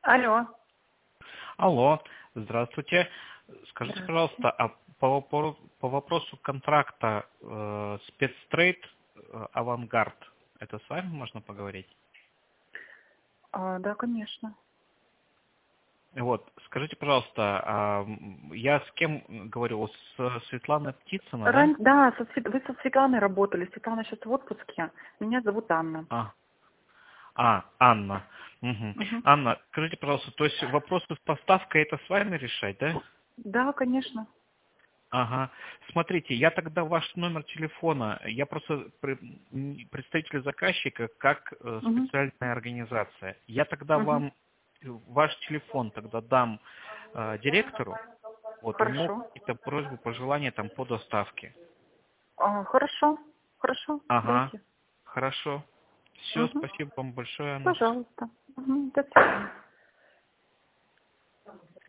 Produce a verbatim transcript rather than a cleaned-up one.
Алло. Алло, здравствуйте. Скажите, Здравствуйте. пожалуйста, а по, вопору- по вопросу контракта э, спецтрейд э, «Авангард», это с вами можно поговорить? А, да, конечно. Вот, скажите, пожалуйста, а, м, я с кем говорю? С Светланой Птицыной, да? Ран... Да, со Свет- вы со Светланой работали. Светлана сейчас в отпуске. Меня зовут Анна. А, а Анна. Мгм. Мгм. Анна, скажите, пожалуйста, то есть вопросы с поставкой это с вами решать, да? Да, конечно. Ага. Смотрите, я тогда ваш номер телефона, я просто пре- м, представитель заказчика как э, Мгм. специальная организация. Я тогда Мгм. вам э, ваш телефон тогда дам э, директору, вот у него Хорошо. какие-то просьбы, пожелания там по доставке. А, хорошо. Хорошо. Ага, Дайте. хорошо. Все, Мгм. спасибо вам большое, Анна. Пожалуйста. Мгм. До свидания.